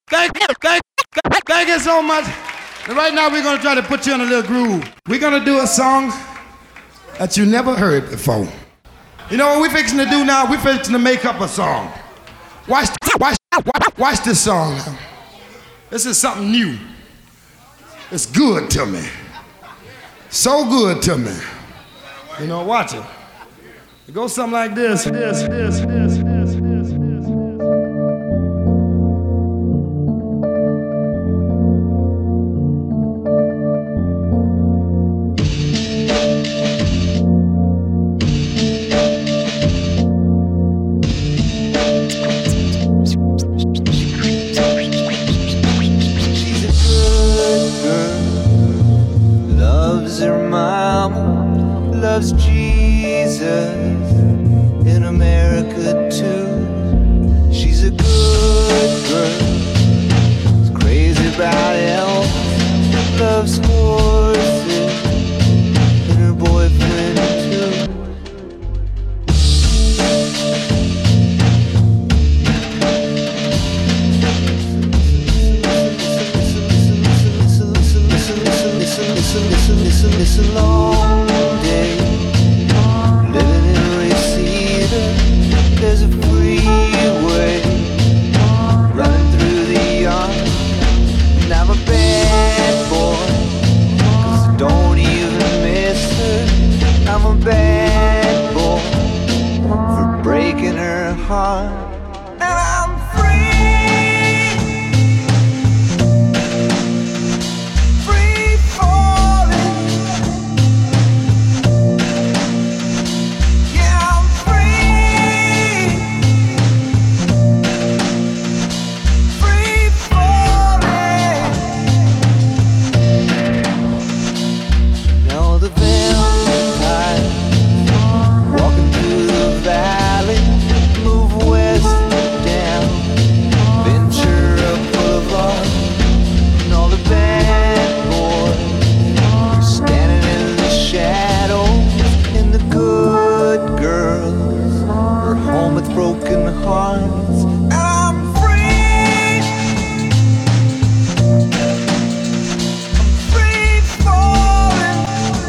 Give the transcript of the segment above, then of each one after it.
Thank you so much. And right now we're gonna try to put you in a little groove. We're gonna do a song that you never heard before. You know what we're fixing to do now? We're fixing to make up a song. Watch this song now. This is something new. It's good to me. So good to me. You know, watch it. It goes something like this. Loves Jesus in America too. She's a good girl, she's crazy about health, loves horses and her boyfriend too. Listen, long day, living in a receiver. There's a freeway running through the yard, and I'm a bad boy, 'cause I don't even miss her. I'm a bad boy for breaking her heart. And I'm broken hearts. I'm free. I'm free falling.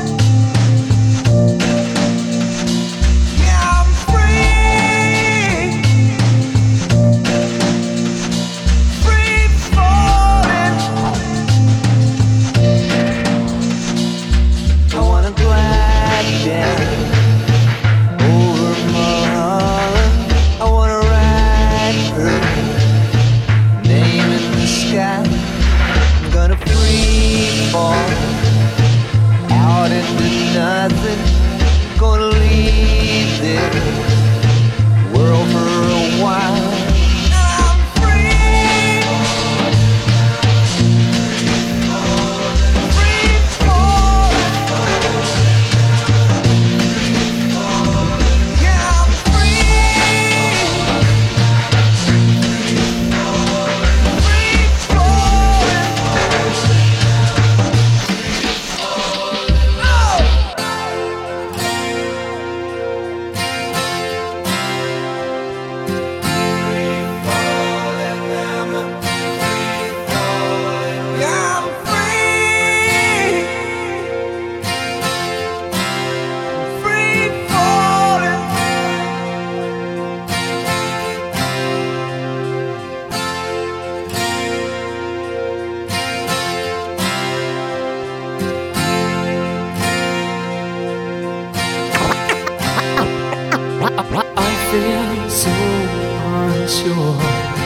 Yeah, I'm free. Free falling. I wanna glide down over Mulholland. I wanna ride her name in the sky. I'm gonna free fall out into nothing. Gonna leave this world for a while. I'm free. Free falling. Yeah, I'm feel so unsure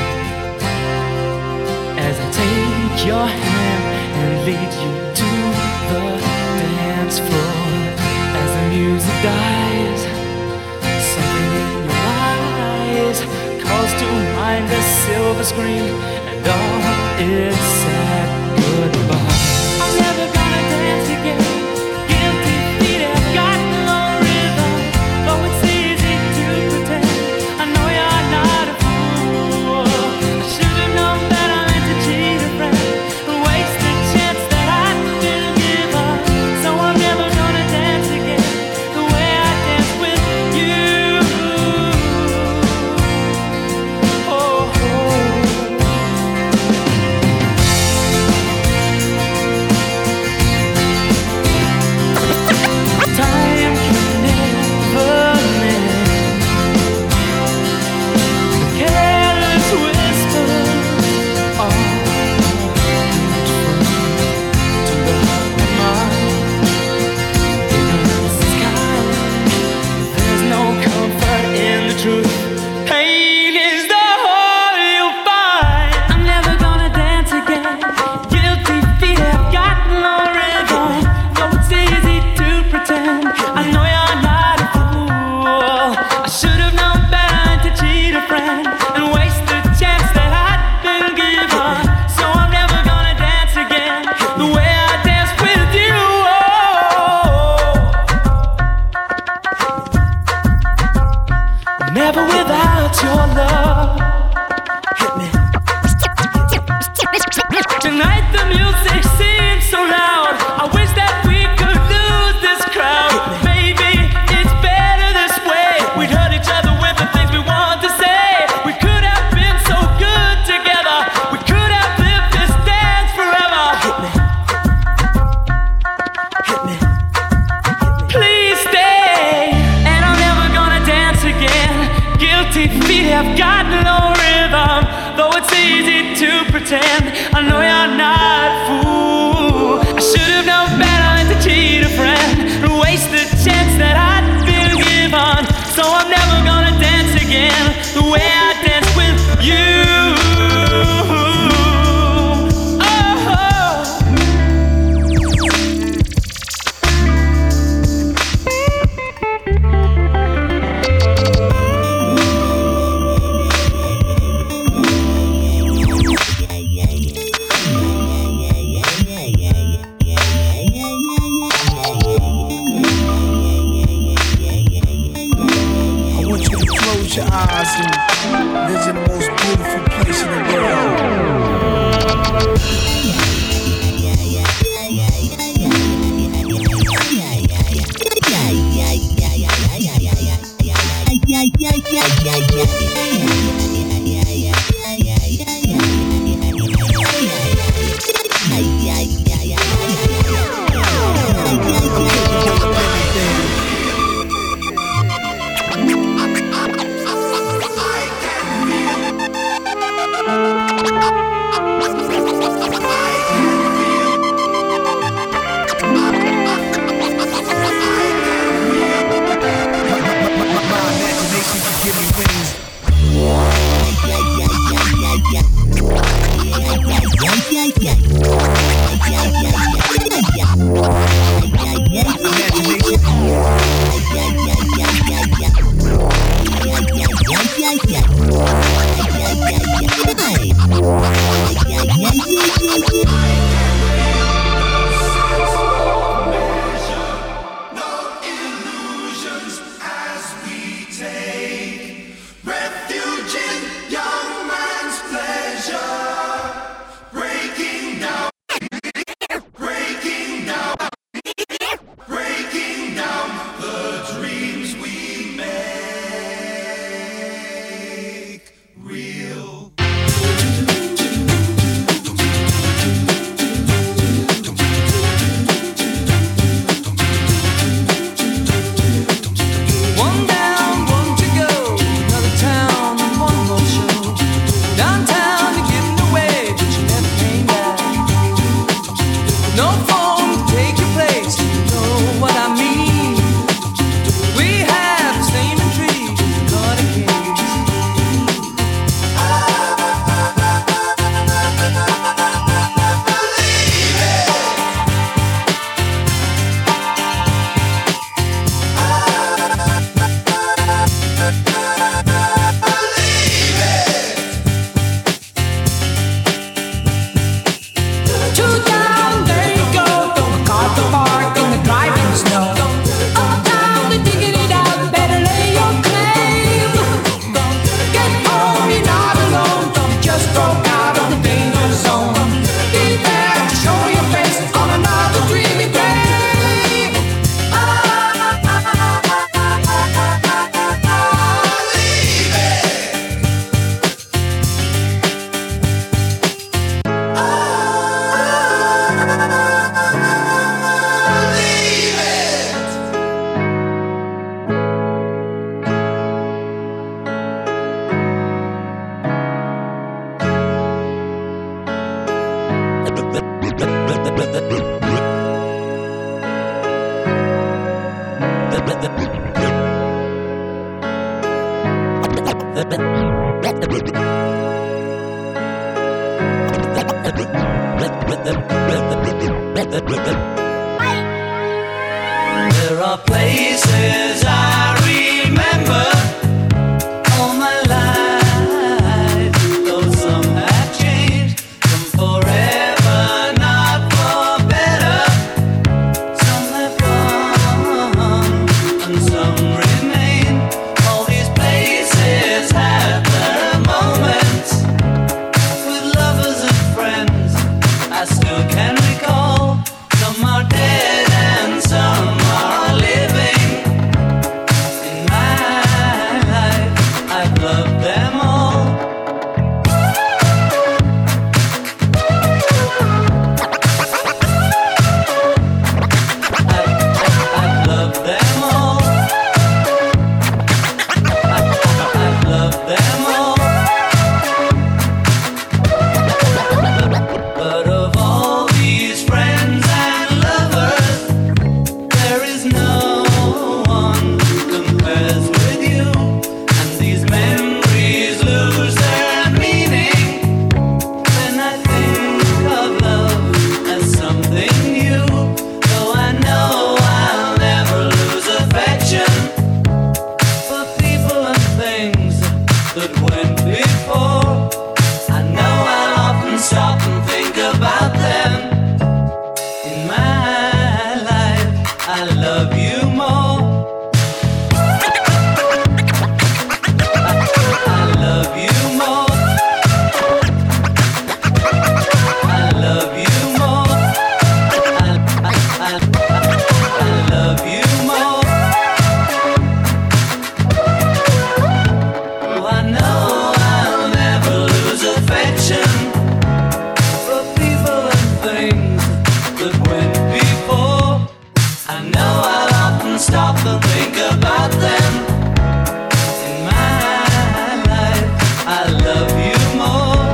as I take your hand and lead you to the dance floor. As the music dies, something in your eyes calls to mind a silver screen and all its sad goodbye. I'm never gonna dance again. Guilty feet have got no rhythm, though it's easy to pretend. I know you're not a fool. I should've known better than to cheat a friend and waste the chance that I didn't give up. So I'm never gonna dance again the way I danced with you. Oh, oh. easy to pretend. I know you're not a fool. I should have known better than to cheat a friend and waste the chance that I'd been given. So I'm never gonna dance again the way I danced with you. Your eyes and visit the most beautiful place in the world. There are places I remember all my life, though some have changed, some forever, not for better. Some have gone and some remain. All these places have their moments with lovers and friends I still can recall. Some are dead and some are living. stop and think about them. In my life, I love you more. I love you more. I love you more. I love you more. Oh, I know I'll never lose affection for people and things that went before. I know I'll often stop and think about them. In my life, I love you more.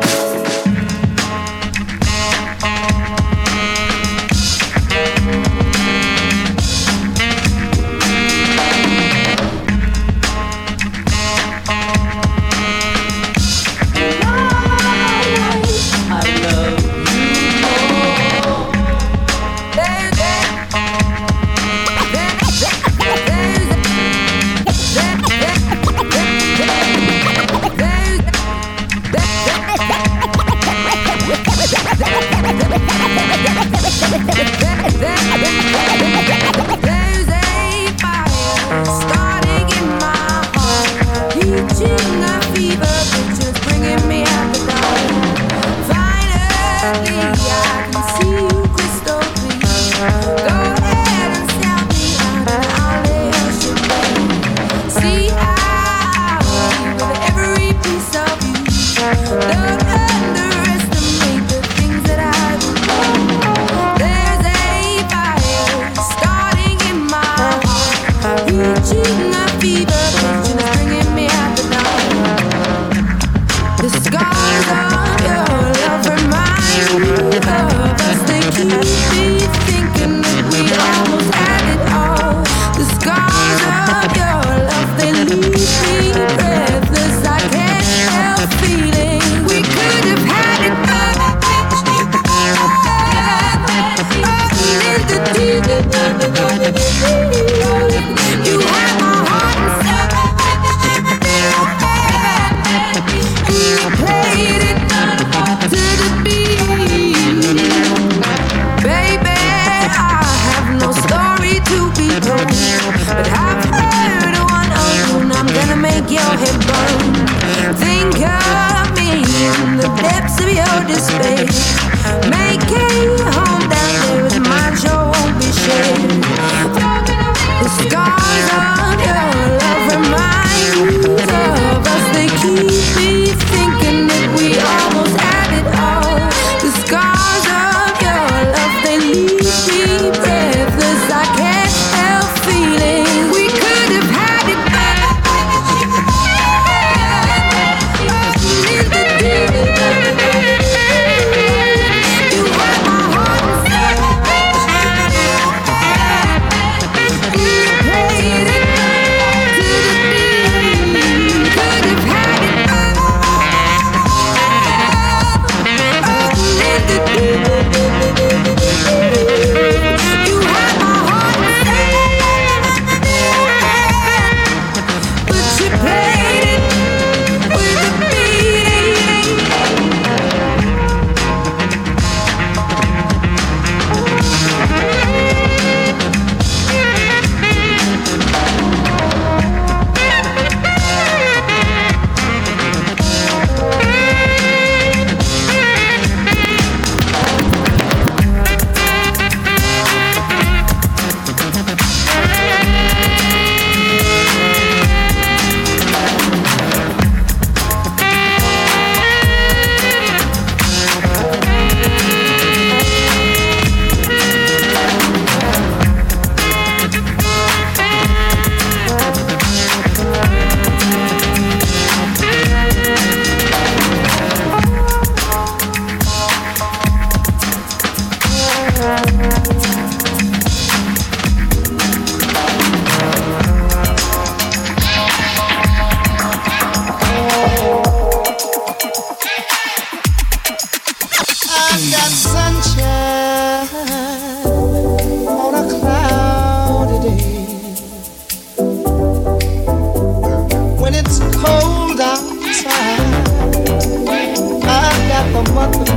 I love There's a fire starting in my heart, reaching a fever pitch, just bringing me out the dark. Finally, I can see you crystal clear. Go ahead and sell me out, and I'll lay ocean bare. See, I with every piece of you. Don't underestimate the things that I do. There's a fire starting in my heart, reaching a fever pitch, and it's bringing me out the dark. The scars of your love remind me of us. They keep me thinking that we almost had it all. The scars of your love, they leave me breathless. I can't help feeling we could have had it all. You have my heart and you played it to the beat. Baby, I have no story to be told, but I've heard one of you, and I'm gonna make your head burn. Think of me in the depths of your despair. Make a home down there with mine, sure won't be shared. The scars of your love remind me of us. They keep me thinking that we almost had it all. The scars of your love, they leave me breathless. I can't help feeling we could have had it back. You had my heart inside. You played it to the beat. Could have had it back. You had my heart inside, but you played it with the beat. I've got sunshine on a cloudy day. When it's cold outside, I've got the month of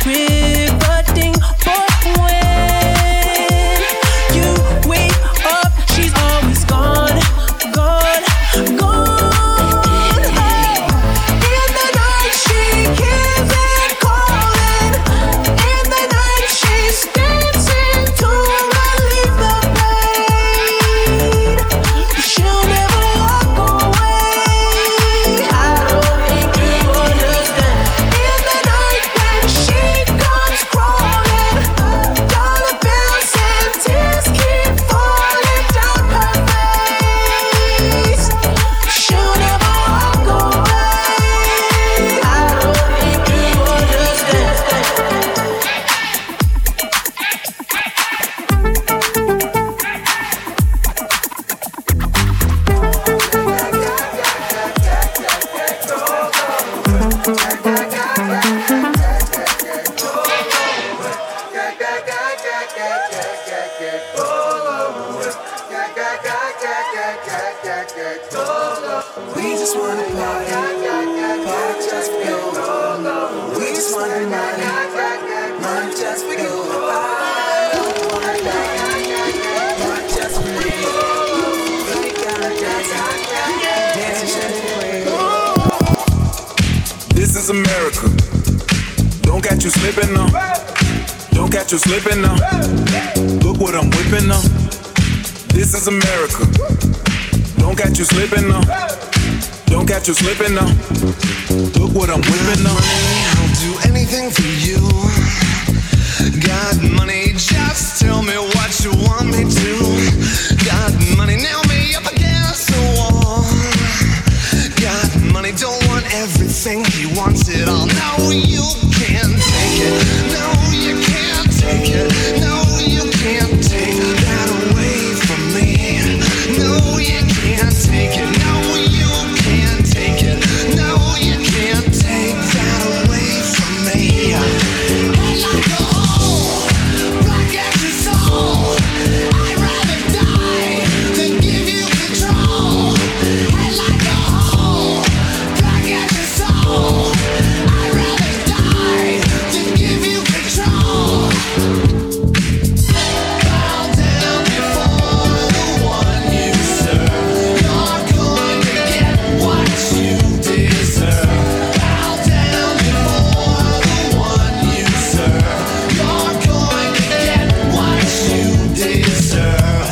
riveting. But when you wake up, she's always gone, gone, gone. In the night she hears it calling. In the night she's dancing to relieve the pain. She'll never walk away. I don't think you understand. In the night when she comes crawling, dollar bills and tears keep falling down her face. She'll never walk away. I don't think you understand. We just wanna party, party just for you. We just wanna money, money just for you. Party just for me. We gotta dance, dancing shit away. This is America. Don't catch you slipping now. Don't catch you slipping now. Look what I'm whipping now. This is America. Don't catch you slipping now. Don't catch you slipping now. Look what I'm whipping now. I'll do anything for you. Got money, just tell me what you want me to. Got money, nail me up against the wall. Got money, don't want everything, he wants it all. No, you can't take it. No, you can't take it. No, you can't take that away from me. No, you can't take it. No, you can't take it. No, you can't take that away from me. Head like a hole, black as your soul. I'd rather die than give you control. Head like a hole, black as your soul. I'd rather die than give you control. Bow down before the one you serve. You're going to get what you deserve. Bow down before the one you serve. You're going to get what you deserve.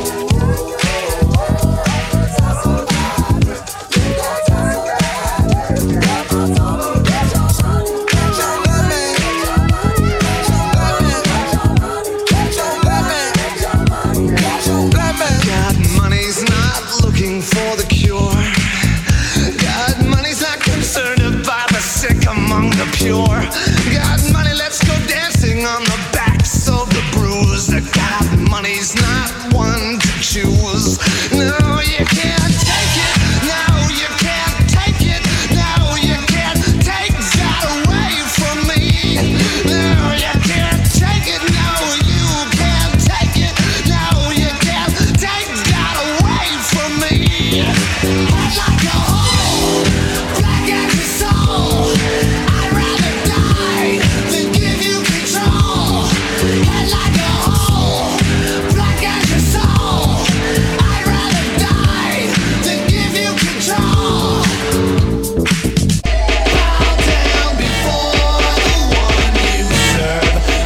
God money's not looking for the cure. God money's not concerned about the sick among the pure. God money, let's go dancing on the backs of the bruised. God money's not one to choose. No, you can't take it. No, you can't take it. No, you can't take that away from me. No, you can't take it. No, you can't take it. No, you can't take that away from me. Head like a hole, black as your soul. I'd rather die than give you control. Head like a hole, black as your soul. I'd rather die than give you control. Bow down before the one you serve.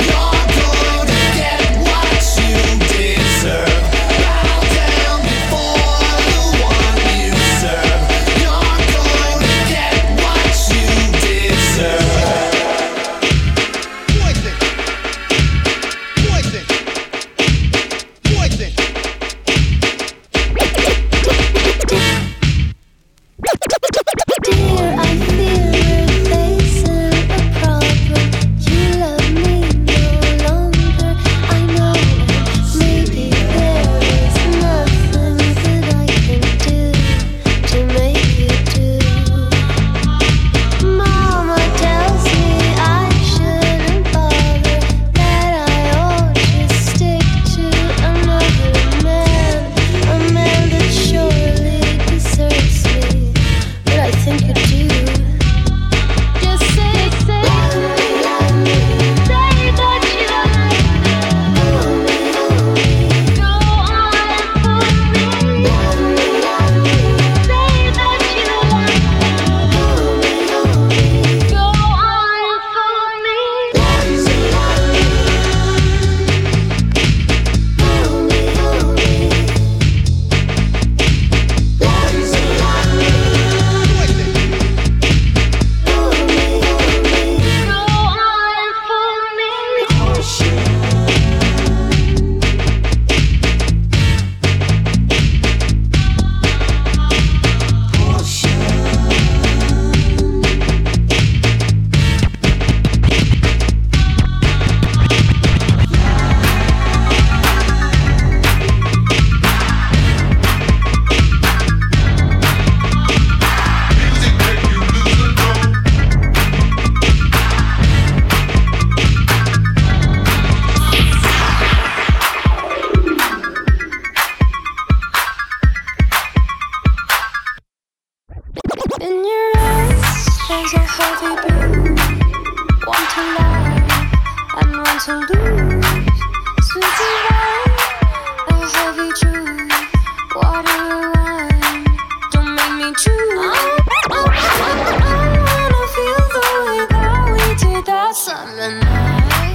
to lose. Sweet divine, a heavy truth. Water wine, don't make me choose. I wanna feel the way that we did that summer night.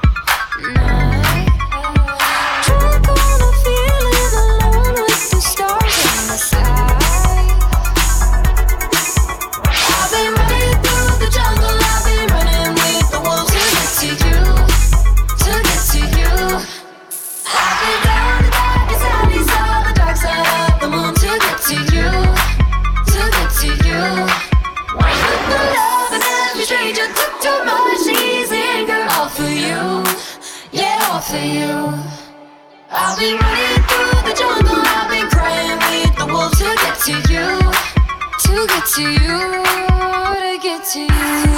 Drunk on a feeling alone with the stars in the sky. I've been running through the jungle, I've been running with the wolves to get to you, to get to you. I've been down the darkest alleys, all the dark side of the moon to get to you, to get to you. One with the love and every stranger took too much easy anger, all for you, yeah, all for you. I've been running through the jungle, I've been crying with the wolves to get to you, to get to you, to get to you.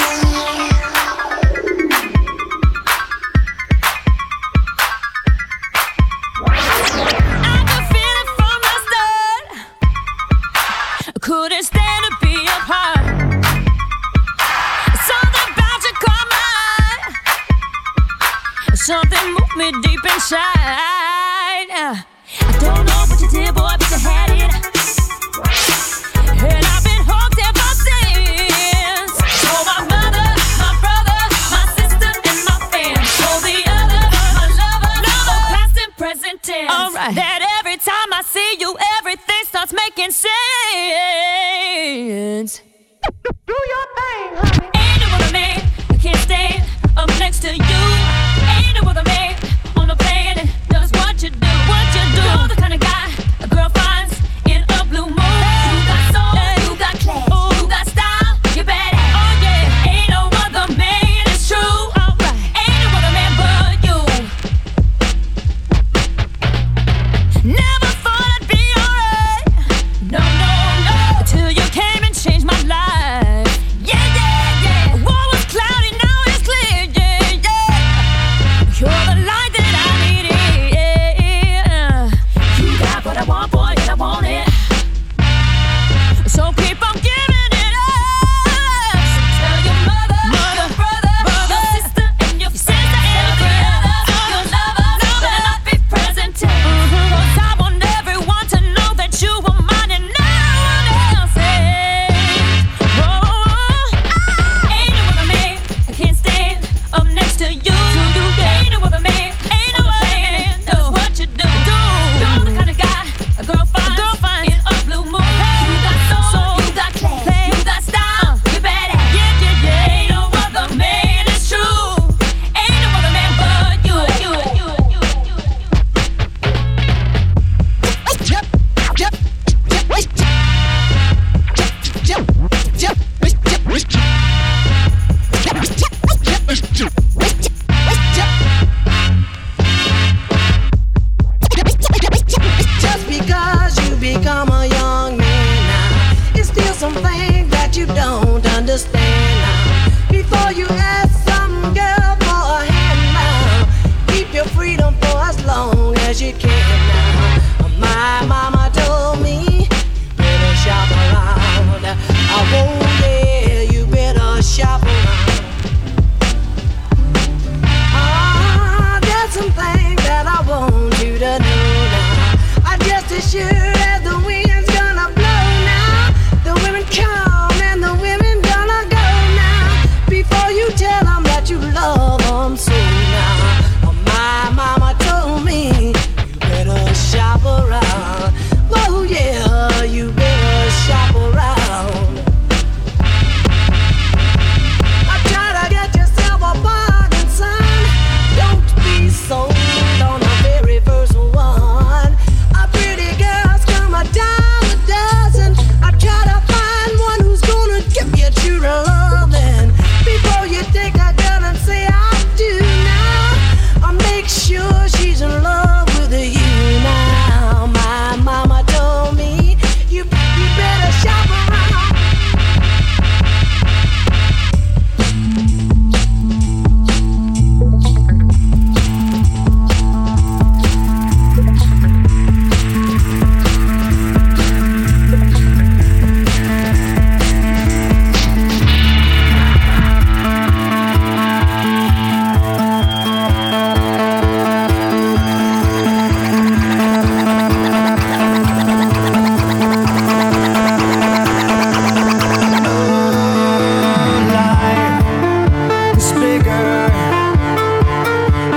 Couldn't stand to be apart. Something about you caught my eye. Something moved me deep inside. I don't know what you did, boy, but you had it. And I've been hooked ever since. So my mother, my brother, my sister, and my fans. So the other, my lover, past and present tense. All right. That every time I see you, everything starts making sense. Do your thing, honey. Ain't no other man I can't stand up next to you. Ain't no other man on the planet does what you do. What you do? You're the kind of guy a girl finds in a blue moon. You got soul, you got class, you got style, you badass. Oh yeah, ain't no other man, it's true. Alright, ain't no other man but you. Never thought I'd be alright. No, no, no. Till you came and changed my life. Yeah, yeah, yeah. What was cloudy, now it's clear. Yeah, yeah. You're the light that I needed. Yeah. You got what I want, boy, and I want it. So keep on giving it up. So tell your mother, your brother, your sister, and your sister, and every other, your lover, better not be present. 'Cause I want everyone to know that you were mine and no one else's. Ain't no other man I can't stand up next to you. Ain't no other man, ain't no other man does what you do. You're the kind of guy a girl finds in a blue moon. You got soul, you got class, you got style, you badass. Yeah, yeah, yeah. Ain't no other man, it's true. Ain't no other man but you.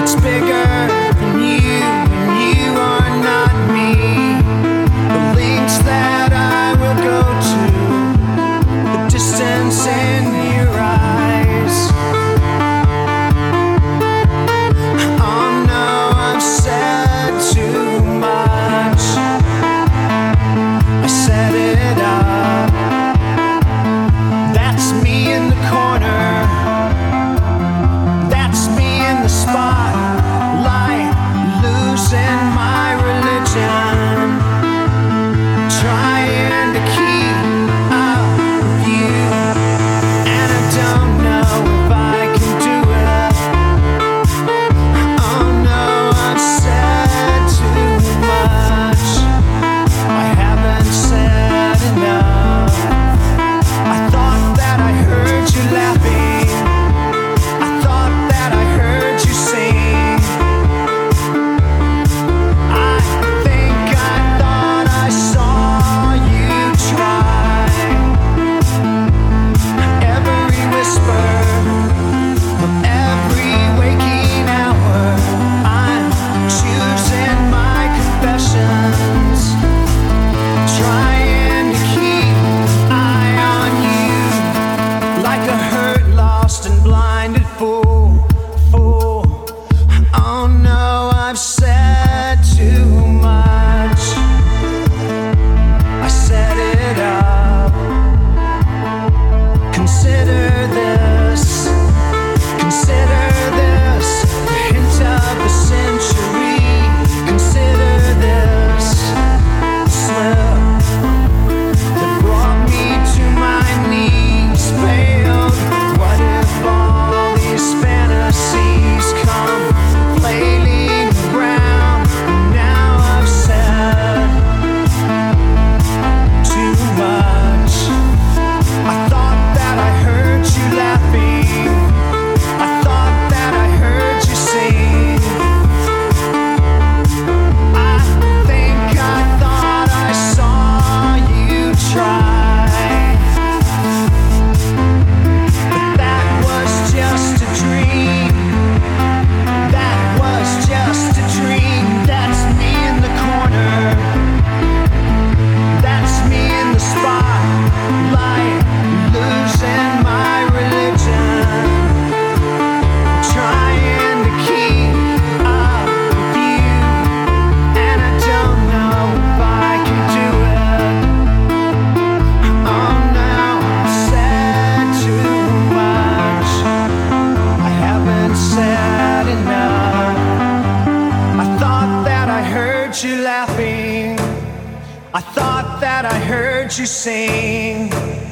I thought that I heard you sing.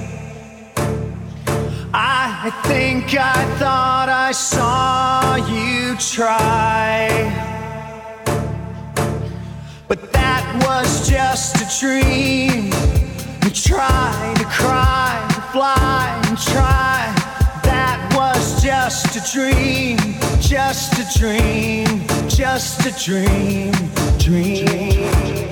I think I thought I saw you try, but that was just a dream. You try to cry, to fly and try. That was just a dream, just a dream, just a dream, dream.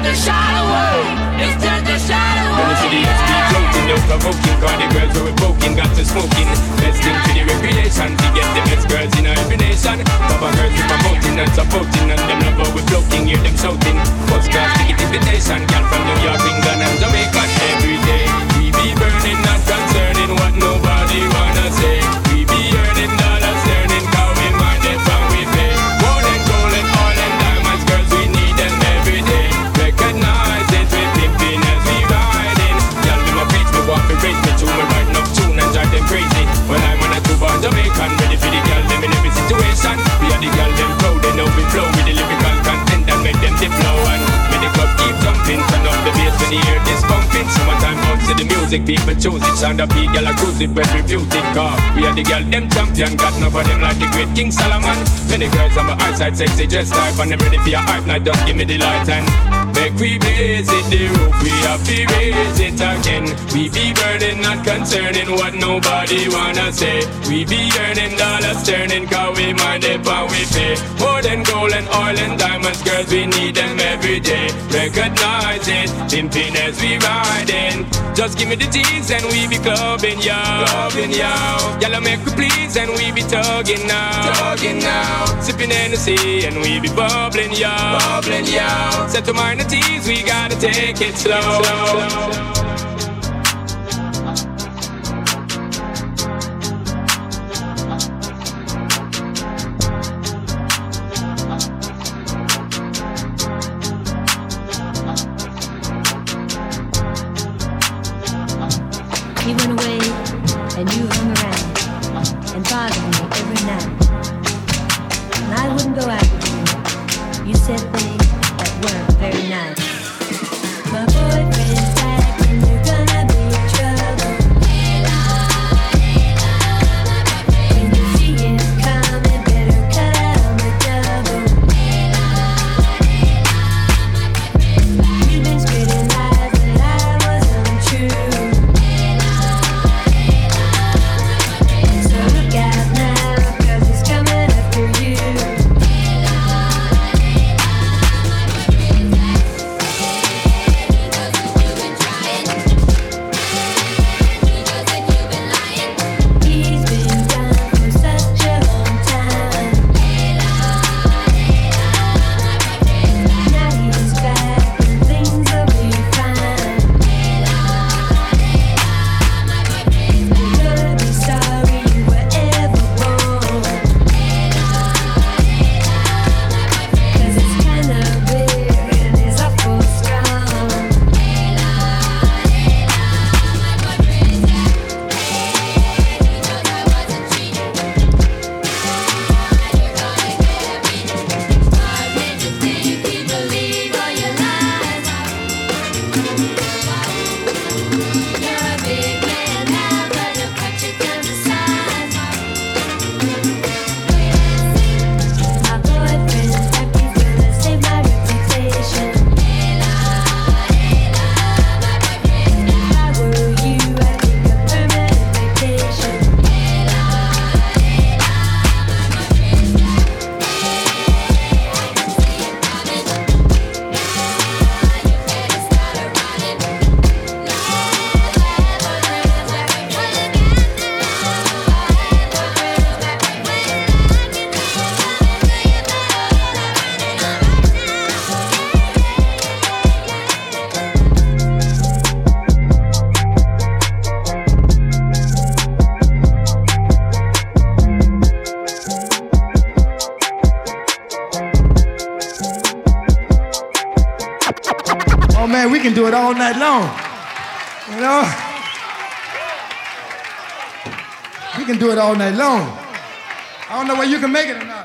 the shot away. It's just a shot away. When you see the SB floating, no provoking, cause the girls who are poking got to smoking. Best thing for the recreation, to get the best girls in every nation. Papa girls who promoting and supporting, and them love how we floating, hear them shouting. First class ticket invitation, girl from New York, England and Jamaica. Every day we be burning, not concerning what nobody wanna say. We be earning dollars, earning cause we mind it and we pay. More than gold and oil and diamonds, girls we need them every day. Recognize it, we pimping as we riding. Y'all them a preach me, walk me, raise me tune, me writing up tune and drive them crazy. When I'm on a tuba Jamaican, ready for the girl them in every situation. We are the girl them proud, they know we flow with the lyrical content and make them dip low. And when the club keep jumping, turn up the bass when you hear this pumping. Summertime out to the music, people choose it. Sound up, girl a cruise it, but refuse it. Cause we are the girl them champion, got enough of them like the great King Solomon. When the girls on my outside sexy dress type, and them ready for your hype night, just give me the light and make we blaze it, the roof, we have to raise it again. We be burning, not concerning what nobody wanna say. We be earning dollars, turning, cause we mind it and we pay. More than gold and oil and diamonds, girls, we need them every day. Recognize it, pimping as we riding. Just give me the G's and we be clubbing, yo. Clubbing, yo. Y'all make we please and we be tugging now. Tugging now. Sipping Hennessy and we be bubbling, yo. Bubbling, yo. Set to minor tease, we gotta take it slow. He went away and you hung around and bothered me every night. And I wouldn't go out with you. You said things that weren't very nice. My boyfriend's back and you're gonna be in trouble. When you see him coming, better cut out the double. You've been spreading lies that I was untrue. So look out now, 'cause he's coming after you. He's been gone for such a long time. Now he's back and things will be fine. You're gonna be sorry you were ever born. 'Cause it's kinda big and it's awful strong. You're a big man now, but look what you done to size. My boyfriend's back, he's gonna save my reputation. If I were you, I'd take a permanent vacation. Oh man, we can do it all night long. You know? We can do it all night long. I don't know whether you can make it or not.